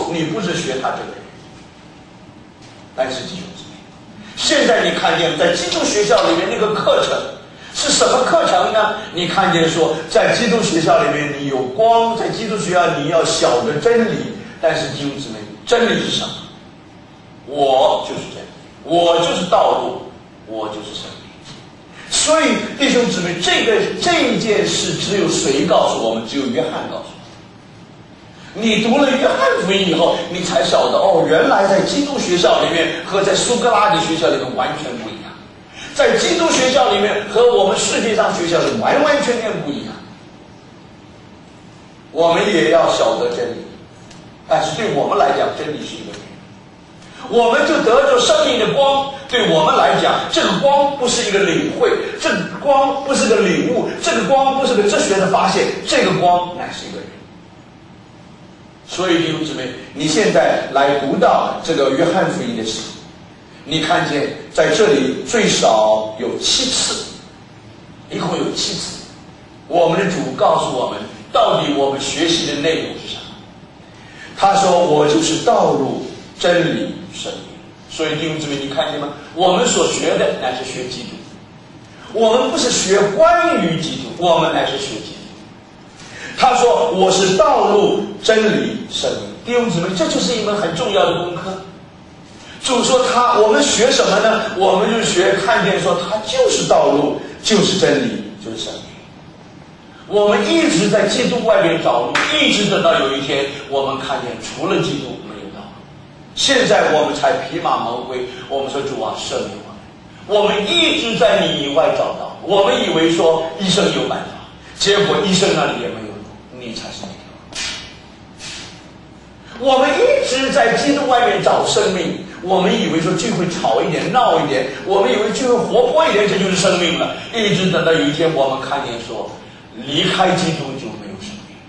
初你不是学他这个人，但是弟兄姊妹，现在你看见在基督学校里面那个课程是什么课程呢？你看见说在基督学校里面你有光，在基督学校你要晓得真理，但是弟兄姊妹，真理是什么？我就是真理，我就是道路，我就是生命。所以弟兄姊妹，这一件事只有谁告诉我们？只有约翰告诉我们。你读了约翰福音以后，你才晓得哦，原来在基督学校里面和在苏格拉底学校里面完全不一样，在基督学校里面和我们世界上学校是完完全全不一样。我们也要晓得真理，但是对我们来讲，真理是一个人，我们就得着生命的光。对我们来讲，这个光不是一个领会，这个光不是个领悟，这个光不是个哲学的发现，这个光乃是一个人。所以弟兄姊妹，你现在来读到这个约翰福音的时候，你看见在这里最少有7次，一共有7次，我们的主告诉我们到底我们学习的内容是什么。他说我就是道路真理生命。所以弟兄姊妹，你看见吗？我们所学的乃是学基督，我们不是学关于基督，我们乃是学基督。他说我是道路真理生命。弟兄姊妹，这就是一门很重要的功课。主说我们学什么呢？我们就学看见说他就是道路，就是真理，就是生命。我们一直在基督外面找路，一直等到有一天我们看见除了基督没有道路。现在我们才披麻蒙灰，我们说主啊，赦免我们。我们一直在你以外找到，我们以为说医生有办法，结果医生那里也没有路，你才是那条路。我们一直在基督外面找生命，我们以为说聚会吵一点闹一点，我们以为聚会活泼一点，这就是生命了。一直等到有一天我们看见说离开基督就没有生命。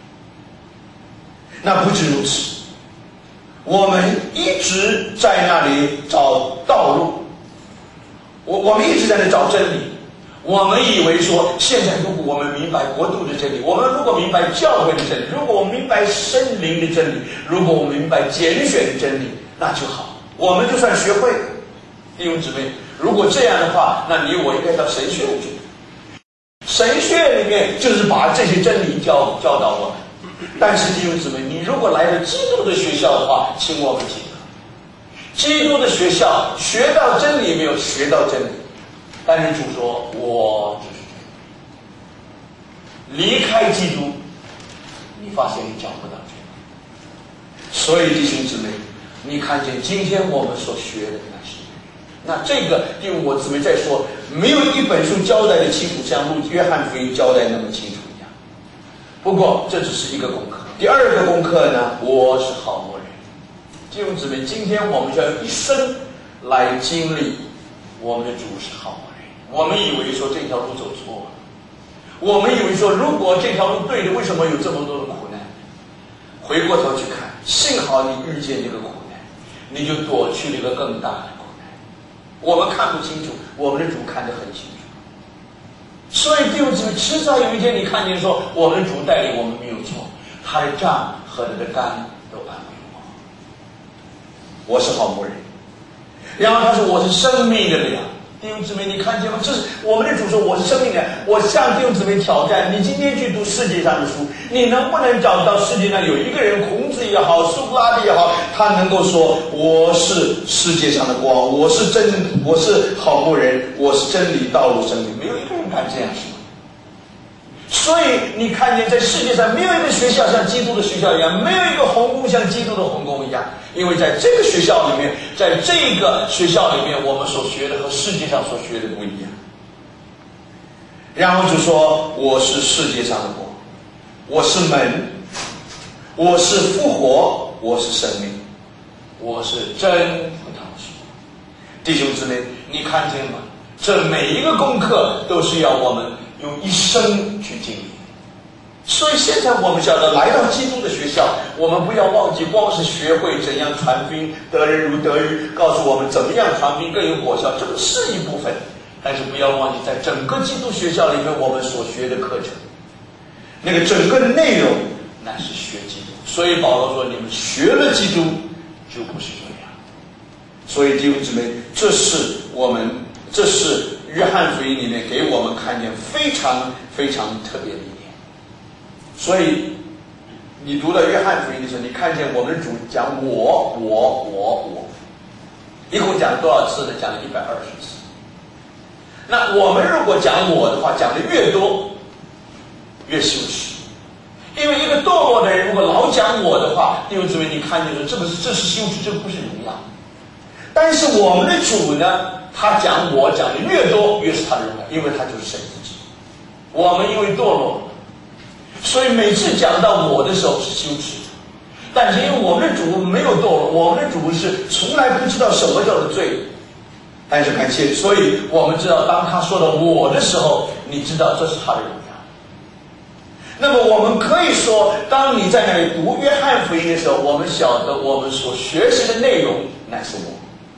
那不止如此，我们一直在那里找道路，我们一直在那里找真理。我们以为说现在如果我们明白国度的真理，我们如果明白教会的真理，如果我们明白圣灵的真理，如果我们明白拣选的真理，那就好，我们就算学会了。弟兄姊妹，如果这样的话，那你我应该到神学里去。神学里面就是把这些真理教导我们。但是弟兄姊妹，你如果来了基督的学校的话，请我们记得，基督的学校学到真理没有？学到真理。但是主说我就是真理，离开基督你发现你找不到真理。所以弟兄姊妹，你看见今天我们所学的那这个弟兄我姊妹再说，没有一本书交代的清楚，像约翰福音交代那么清楚一样。不过这只是一个功课。第二个功课呢，我是好牧人。弟兄姊妹，今天我们就要一生来经历我们的主是好牧人。我们以为说这条路走错了，我们以为说如果这条路对的，为什么有这么多的苦难？回过头去看，幸好你遇见这个苦难，你就躲去了一个更大的苦难。我们看不清楚，我们的主看得很清楚。所以弟兄姊妹，迟早有一天你看见说我们的主带领我们没有错，他的杖和他的竿都安慰我。我是好牧人。然后他说我是生命的粮。弟兄姊妹，你看见吗？这是我们的主说我是生命的粮。我向弟兄姊妹挑战，你今天去读世界上的书，你能不能找到世界上有一个人，孔子也好，苏格拉底也好，他能够说我是世界上的光，我是好牧人，我是真理道路生命？没有一个人敢这样说。所以你看见在世界上没有一个学校像基督的学校一样，没有一个皇宫像基督的皇宫一样，因为在这个学校里面，在这个学校里面，我们所学的和世界上所学的不一样。然后就说我是世界上的光，我是门，我是复活，我是生命，我是真葡萄树。弟兄姊妹，你看见吗？这每一个功课都是要我们用一生去经历。所以现在我们晓得来到基督的学校，我们不要忘记光是学会怎样传福音，得人如得鱼，告诉我们怎么样传福音更有果效，这个是一部分。但是不要忘记在整个基督学校里面我们所学的课程，那个整个的内容乃是学基督。 所以保罗说，你们学了基督就不是这样。所以弟兄姊妹，这是约翰福音里面给我们看见非常非常特别的一点。所以你读了约翰福音的时候，你看见我们的主讲我，一共讲了多少次呢？讲了120次。那我们如果讲我的话，讲的越多越羞耻，因为一个堕落的人如果老讲我的话，弟兄姊妹，你看见说这是羞耻，这不是荣耀。但是我们的主呢，他讲我讲的越多，越是他的荣耀，因为他就是神自己。我们因为堕落，所以每次讲到我的时候是羞耻的。但是因为我们的主没有堕落，我们的主是从来不知道什么叫做罪。但是感谢，所以我们知道，当他说到我的时候，你知道这是他的荣耀。那么我们可以说，当你在那里读约翰福音的时候，我们晓得我们所学习的内容乃是我。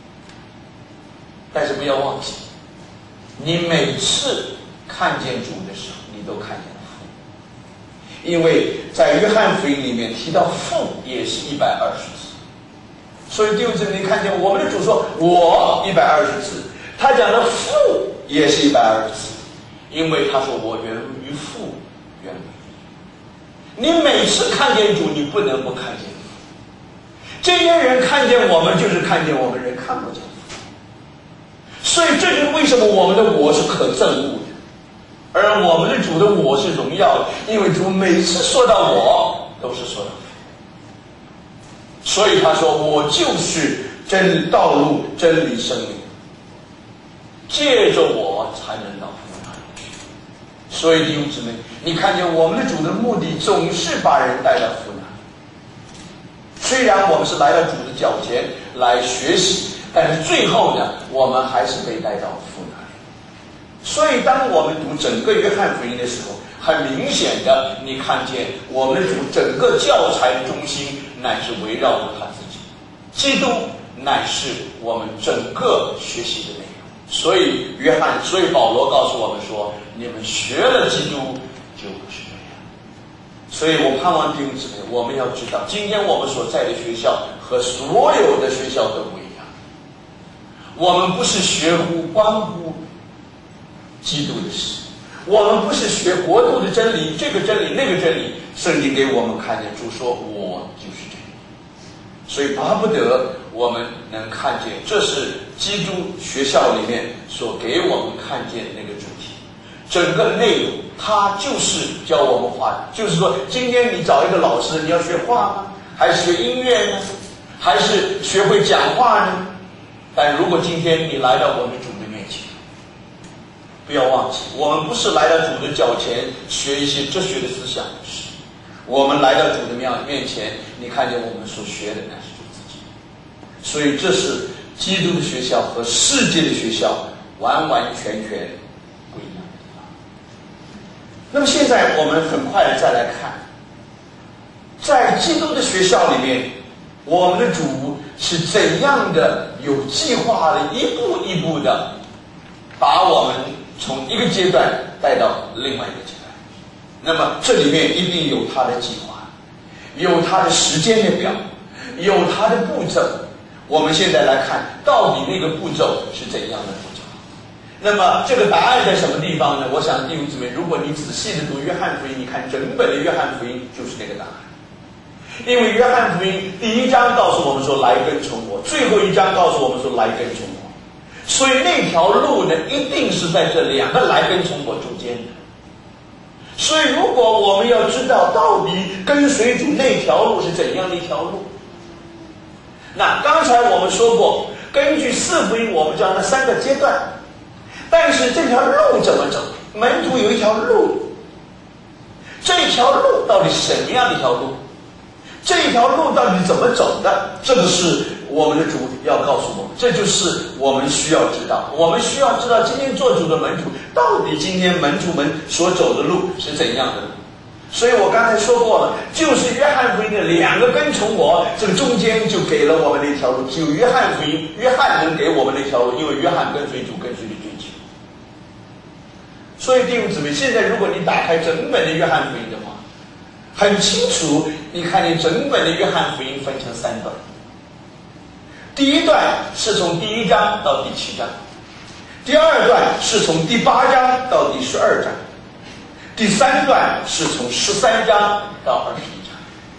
但是不要忘记，你每次看见主的时候，你都看见了父。因为在约翰福音里面提到父也是120次。所以弟兄姊妹，你看见我们的主说我120次，他讲的父也是120次，因为他说我源于父，源于你。你每次看见主，你不能不看见父。这些人看见我们，就是看见我们人看不见父。所以这就是为什么我们的我是可憎恶的，而我们的主的我是荣耀的，因为主每次说到我，都是说到父。所以他说我就是真道路、真理、生命，借着我才能到父那里去。所以弟兄姊妹，你看见我们的主的目的总是把人带到父那里。虽然我们是来到主的脚前来学习，但是最后呢，我们还是被带到父那里。所以当我们读整个约翰福音的时候，很明显的你看见我们的主整个教材的中心乃是围绕着他自己，基督乃是我们整个学习的内容。所以保罗告诉我们说，你们学了基督就不是这样。所以我盼望弟兄姊妹，我们要知道，今天我们所在的学校和所有的学校都不一样。我们不是学关乎基督的事，我们不是学国度的真理，这个真理那个真理，圣经给我们看见主说我就是真理。所以巴不得我们能看见，这是基督学校里面所给我们看见的那个主题。整个内容它就是教我们画的，就是说今天你找一个老师，你要学画吗？还是学音乐呢？还是学会讲话呢？但如果今天你来到我们主的面前，不要忘记，我们不是来到主的脚前学一些哲学的思想，我们来到主的面前，你看见我们所学的乃是主自己。所以这是基督的学校和世界的学校完完全全不一样的地方。那么现在我们很快的再来看，在基督的学校里面，我们的主是怎样的有计划的一步一步的把我们从一个阶段带到另外一个阶段。那么这里面一定有他的计划，有他的时间的表，有他的步骤。我们现在来看到底那个步骤是怎样的步骤。那么这个答案在什么地方呢？我想弟兄姊妹，如果你仔细的读约翰福音，你看整本的约翰福音就是那个答案。因为约翰福音第一章告诉我们说来跟从我，最后一章告诉我们说来跟从我，所以那条路呢一定是在这两个来跟从我中间的。所以如果我们要知道到底跟随主那条路是怎样的一条路，那刚才我们说过，根据四福音我们讲了三个阶段，但是这条路怎么走？门徒有一条路，这条路到底是什么样的一条路？这条路到底怎么走的？这个是我们的主要告诉我们，这就是我们需要知道。我们需要知道今天做主的门徒到底今天门徒们所走的路是怎样的路。所以我刚才说过了，就是约翰福音的两个跟从我，这个中间就给了我们那条路。只有约翰福音，约翰能给我们那条路，因为约翰跟随主，跟随的追求。所以弟兄姊妹，现在如果你打开整本的约翰福音的话，很清楚， 你看见整本的约翰福音分成3段，第一段是从第1章到第7章，第2段是从第8章到第12章，第3段是从13章到21章。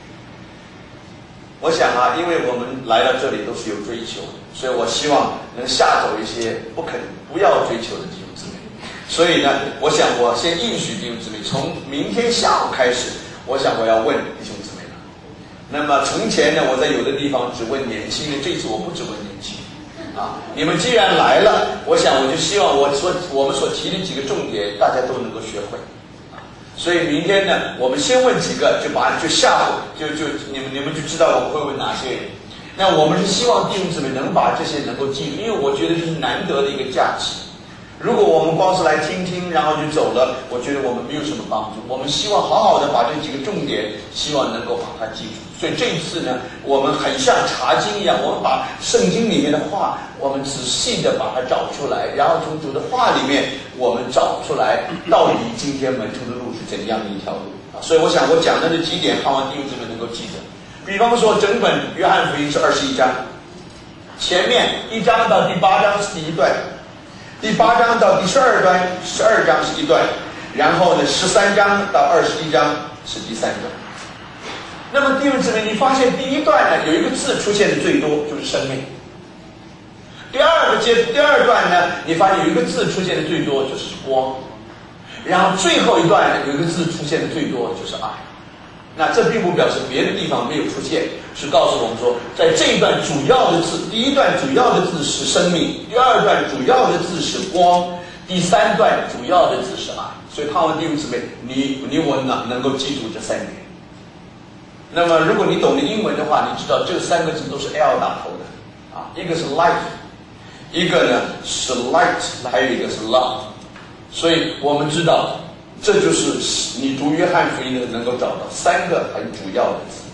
我想啊，因为我们来到这里都是有追求的，所以我希望能吓走一些不要追求的弟兄姊妹。所以呢，我想我先应许弟兄姊妹，从明天下午开始，我想我要问弟兄姊妹了。那么从前呢，我在有的地方只问年轻的，这次我不只问年轻啊。你们既然来了，我想我就希望我们所提的几个重点，大家都能够学会。所以明天呢，我们先问几个，就下午就你们就知道我们会问哪些人。那我们是希望弟兄姊妹能把这些能够记住，因为我觉得这是难得的一个价值。如果我们光是来听听，然后就走了，我觉得我们没有什么帮助。我们希望好好的把这几个重点，希望能够把它记住。所以这一次呢，我们很像查经一样，我们把圣经里面的话，我们仔细的把它找出来，然后从主的话里面，我们找出来到底今天门徒的路是怎样的一条路啊。所以我想我讲的这几点，盼望弟兄姊妹能够记得。比方说，整本约翰福音是21章，前面1章到第8章是第1段。第8章到第12章是一段，然后呢13章到21章是第3段。那么弟兄姊妹，你发现第1段呢有一个字出现的最多，就是生命。第二段呢，你发现有一个字出现的最多，就是光。然后最后一段呢有一个字出现的最多，就是爱。那这并不表示别的地方没有出现，是告诉我们说，在这一段主要的字，第1段主要的字是生命，第2段主要的字是光，第3段主要的字是爱。所以盼望弟兄姊妹，你我能够记住这3点。那么如果你懂得英文的话，你知道这3个字都是 L 打头的啊，一个是 life， 一个呢是 light， 还有一个是 love。所以我们知道，这就是你读约翰福音的能够找到3个很主要的字。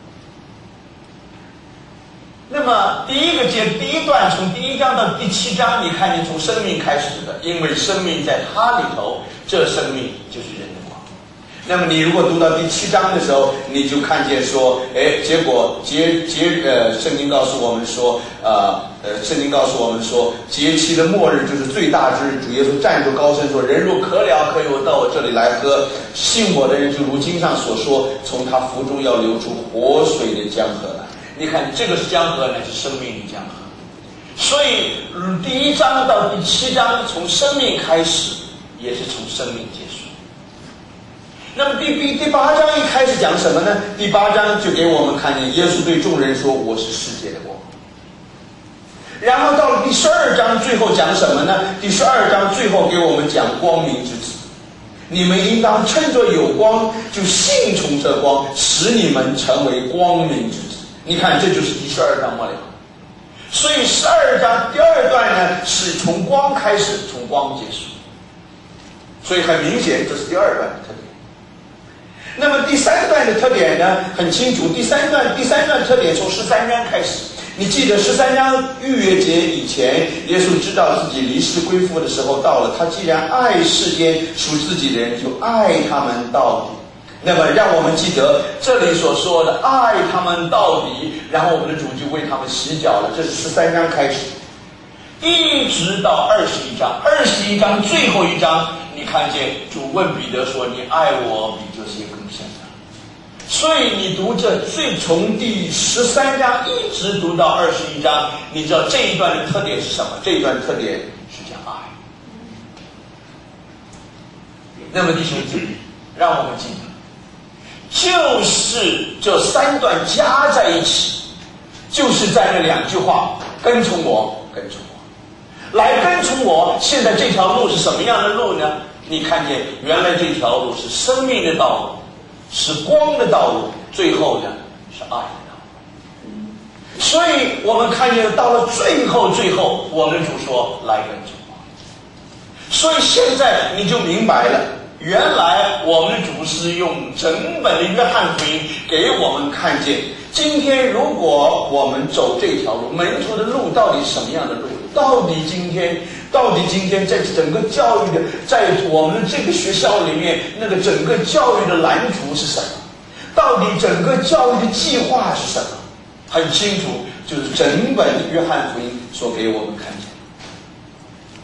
那么第1段从第1章到第7章，你看见从生命开始的，因为生命在它里头，这生命就是人的光。那么你如果读到第7章的时候，你就看见说，结果圣经告诉我们说，节期的末日就是最大之日。主耶稣站着高声说：“人若渴了，可以到我这里来喝。信我的人，就如经上所说，从他腹中要流出活水的江河来。”你看，这个是江河，乃是生命的江河。所以第1章到第7章，从生命开始，也是从生命结束。那么第8章一开始讲什么呢？第8章就给我们看见耶稣对众人说：“我是世界的光。”然后到了第12章最后讲什么呢？第12章最后给我们讲光明之子，你们应当趁着有光，就信从这光，使你们成为光明之子。你看，这就是第12章末了。所以12章第2段呢，是从光开始，从光结束。所以很明显，这是第2段的特点。那么第3段的特点呢，很清楚。第三段特点从13章开始。你记得13章逾越节以前，耶稣知道自己离世归父的时候到了，他既然爱世间属自己的人，就爱他们到底。那么让我们记得这里所说的爱他们到底，然后我们的主就为他们洗脚了。这是13章开始，一直到21章。21章最后一章，你看见主问彼得说：“你爱我比这些更深的。”所以你读从第13章一直读到21章，你知道这一段的特点是什么？这一段特点是讲爱。那么弟兄姊妹，让我们记得，就是这3段加在一起，就是在那2句话：跟从我，跟从我，来跟从我。现在这条路是什么样的路呢？你看见原来这条路是生命的道路，是光的道路，最后呢是爱的道路。所以我们看见到了最后，我们的主说：“来跟从我。”所以现在你就明白了，原来我们的主是用整本的约翰福音给我们看见，今天如果我们走这条路，门徒的路到底什么样的路？到底今天在整个教育的，在我们这个学校里面，那个整个教育的蓝图是什么？ 到底整个教育的计划是什么？很清楚，就是整本约翰福音所给我们看见。